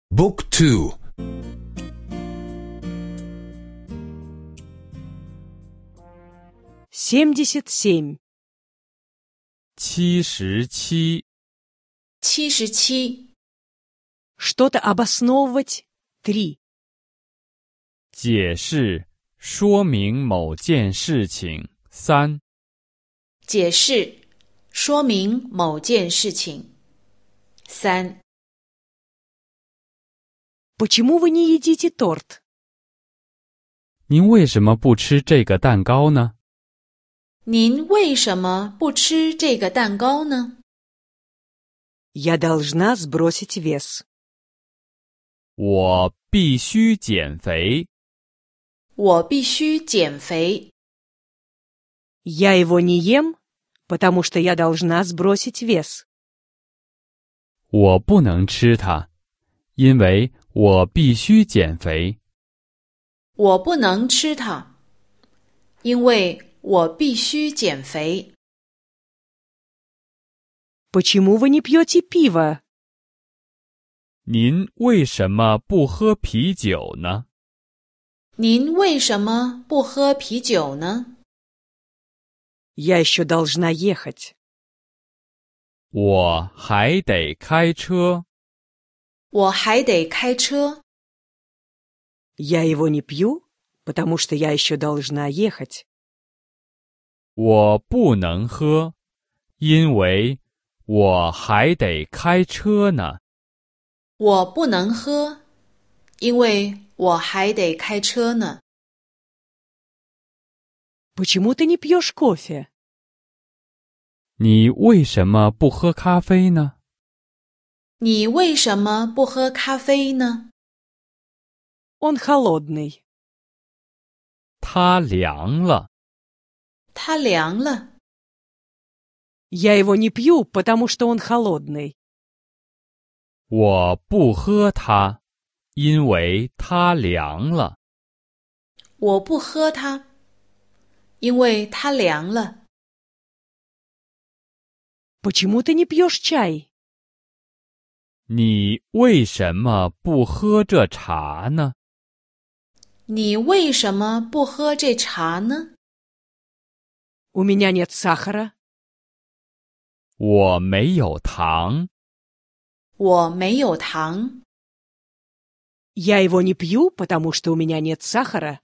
Book 2 77. 77. 77. Что-то обосновывать. 3. 解释、说明某件事情。3. 解释、说明某件事情。3. Почему вы не едите торт? 您为什么不吃这个蛋糕呢？ 您为什么不吃这个蛋糕呢？ Я должна сбросить вес. 我必须减肥。 我必须减肥。 Я его не ем, потому что я должна сбросить вес. 我不能吃它，因为我必须减肥。 我不能吃它，因为我必须减肥。 Почему вы не пьете пиво? 您为什么不喝啤酒呢？ 您为什么不喝啤酒呢？ Я еще должна ехать. 我还得开车。 我还得开车。 Я его не пью, потому что я еще должна ехать. 我不能喝，因为我还得开车呢。 我不能喝，因为我还得开车呢。 Почему ты не пьешь кофе? 你为什么不喝咖啡呢？ 你为什么不喝咖啡呢？ Он холодный. 它凉了。 它凉了。 Я его не пью, потому что он холодный. 我不喝它，因为它凉了。 我不喝它，因为它凉了。 Почему ты не пьешь чай? 你为什么不喝这茶呢？ 你为什么不喝这茶呢？ У меня нет сахара. 我没有糖。 我没有糖。 Я его не пью, потому что у меня нет сахара.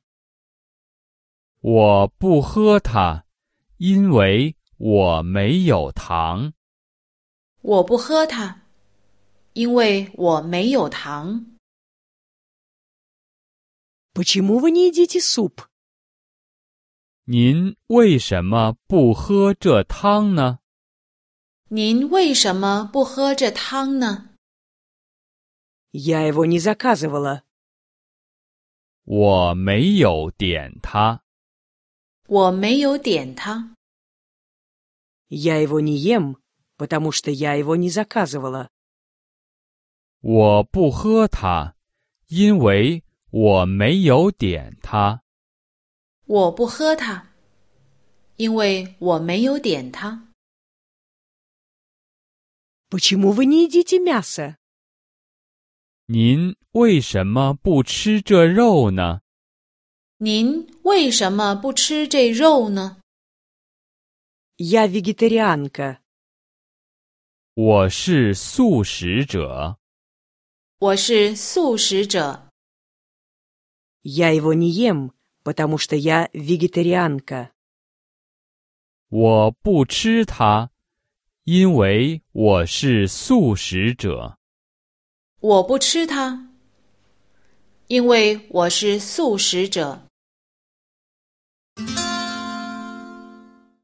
我不喝它，因为我没有糖。 我不喝它，因为我没有糖。 Почему вы не едите суп? 您为什么不喝这汤呢？ 您为什么不喝这汤呢？ Я его не заказывала. 我没有点它。 我没有点它。 Я его не ем, потому что я его не заказывала. 我不喝它，因为我没有点它。 我不喝它，因为我没有点它。 Почему вы не едите мясо? 您为什么不吃这肉呢？ 您为什么不吃这肉呢？ Я вегетарианка. 我是素食者。 我是素食者。 Я его не ем, потому что я вегетарианка. 我不吃它，因为我是素食者。 我不吃它，因为我是素食者。